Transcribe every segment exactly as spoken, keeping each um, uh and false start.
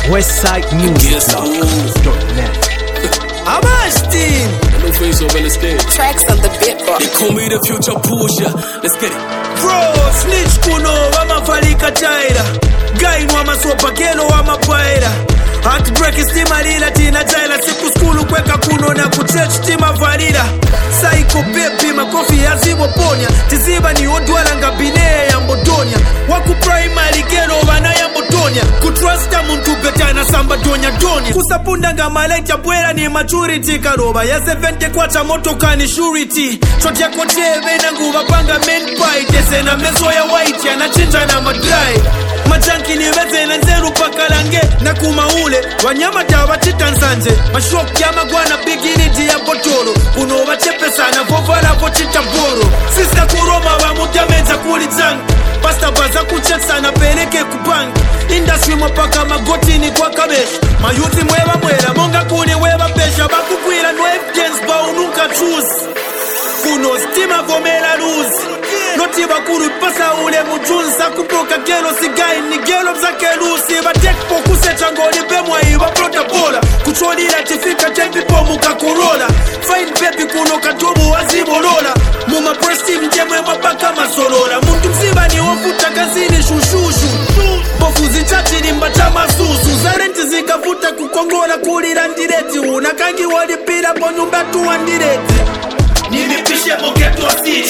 Westside Music dot net. I'm Ashton. No face over the stage. Tracks on the beatbox. They call me the future pusher. Let's get it. Bro, snitch kuno wamafalika chaira. Guy wama sopa kelo wama paira. Heartbreak stima lila tina jaila. Siku skulu kweka kuno na kuchurch tima valida. Psycho baby makofi ya zibo ponya. Tiziba ni odwala ngabine ya mbodonya. Waku primary kelo wana ya mbodonya. Kutrusta muntu beta na samba donya donya. Kusapunda nga maleta bwela ni maturity karoba. Ya sevente kwa cha moto kani surety. Choti ya kote vena nguva panga men pie. Tese na mezo ya white ya na chinja na madry. Machanki ni veze na nzeru pakalange. Na kuma ule wanyama tawa chitansanje. Mashok ya magwana bigini dia botoro. Uno wachepe sana vovala vochita boro. Sista kuroma wa mutameza kulizangu. Pasta baza kuchetsa na peleke kubangi. Industry mapaka magoti ni kwa kabesh. Mayuti mwewa mwela monga kuni wewa pesha. Bakukwila no evidence ba unuka choose. Kuno stima vomela lose. Noti bakuru pasa ule mujunza. Kupoka gelo sigai ni gelo mzake lusi. Batek poku se changoli bemwa iwa prota bola. Kucholi la tifika tempi pomu kakorola. Fine baby kuno katobu wazibo lola. Muma presti mjemwe mapaka masolola. Muntu mziba ni wafuta kazini shushushu. Bofu zichachi ni mbata masusu. Zarenti zikafuta kukongola kulira ndireti. Unakangi walipira ponyumba tuwa ndireti. Nilipishe moketu wa sisi.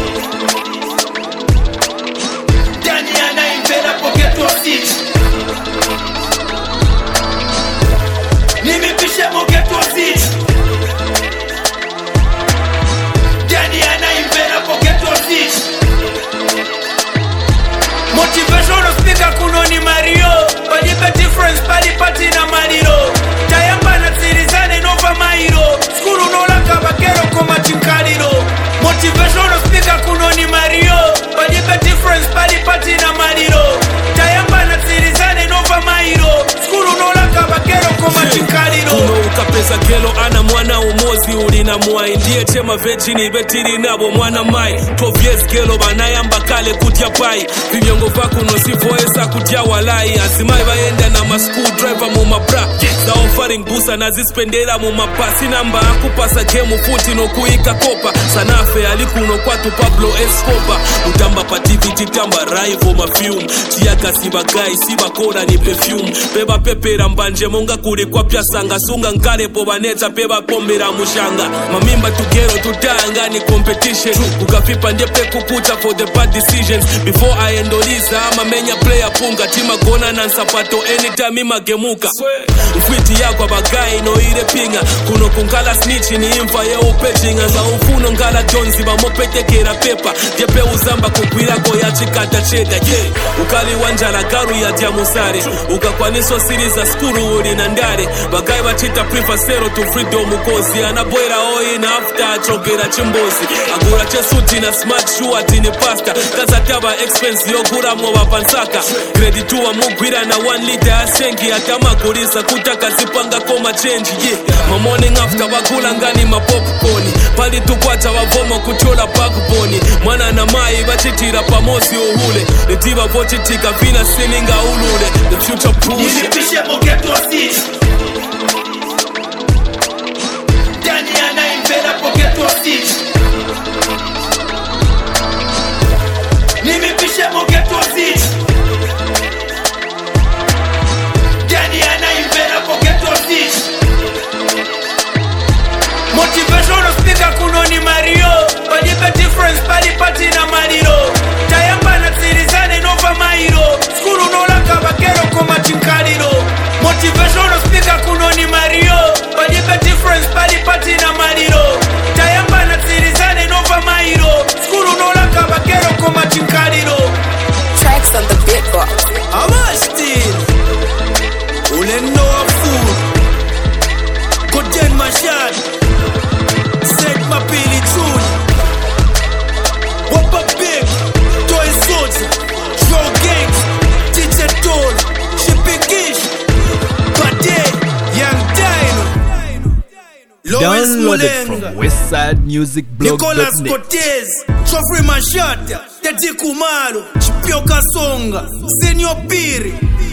Dani anaimvela poketu wa sisi. Nilipishe moketu wa sisi. Dani anaimvela poketu wa sisi. Motivational speaker kuno ni Mario. Palipe difference palipati na Mariro. Tayamba na zirizane nova mairo. Skuru nola kabakero koma chinkaliro. Motivational speaker kuno ni Mario. Palipe difference palipati na Mariro. Tayamba na zirizane nova mairo. Skuru nola kabakero koma chinkaliro. Kuno ukapeza gelo ana mwana umozi ulina mwai. Ndiye chema vejini betiri nabo mwana mai. twelve years gelo banayamba kale kutya pai. Vinyongo vakuno sivoesa kutya walai. Azimai vaenda na ma school driver mu mabra. Za offering busa na zispendera mu mapasi. Namba akupasa game futi no kuika kopa. Sanafe alikuno kwatu Pablo Escobar. Utamba pativiti tamba rival ma film. Tiaka siba guy siba koda ni perfume. Beba pepera mbanje monga kuri kwa pya sanga. Sunga nkare po baneta beba pombera mushanga. Mamimba tugero tutanga ni competition. Ukafipa ndepe kukuta for the bad decisions. Before I endoliza ama menya player punga. Tima gona na nsapato anytime ima gemuka. Mfiti yako bagai no ire pinga. Kuno kungala snitch ni imfa ye upejinga. Za ufuno ngala jonzi ba mopete kera pepa. Jepe uzamba kukwira ko ya chikata cheda. Yeah. Ukali wanjala garu ya diamusare. Ukakwaniso siri za skuru uli na ndare. Bagai wachita prefer zero to freedom ukozi. Anaboira oi na after chokera chimbozi. Agura chesuti na smart shoe atini pasta. Kaza taba expense yogura mwa pansaka. Credit tuwa mugwira na one liter asengi. Atama kurisa kutaka zipanga koma change. Yeah. Ma morning after wakula ngani ma popcorn. Pali tukwata wavomo kuchola backbone. Mwana na mai bachitira pamosi uhule. Netiba vochitika vina sininga ulule. The future proof. Nilipishe moketu wa sisi. Dani anaimvela poketu wa sisi. Nilipishe moketu wa sisi. Dani anaimvela poketu wa sisi. Motivational speaker kuno ni Mario. Palipe difference palipati na Mariro. Tayamba na zirizane nova mairo. Skuru nola kabakero koma chinkaliro. Motivational speaker kuno ni Mario. Palipe difference palipati na Mariro. Tayamba na zirizane nova mairo. Skuru nola kabakero koma chinkaliro. Tracks on the beatbox. Amashtin ule no fool. Goten mashad. Set mapili tune. Wapa big. Toy soldier. Draw gangs. D J Toll. Shipikish. Bade. Young Dino. Downloaded from Westside Music Blog dot net. Nicolas Cortez. Geoffrey Mashata. Teddy Kumalo. Chipio Kasonga. Senor Piri.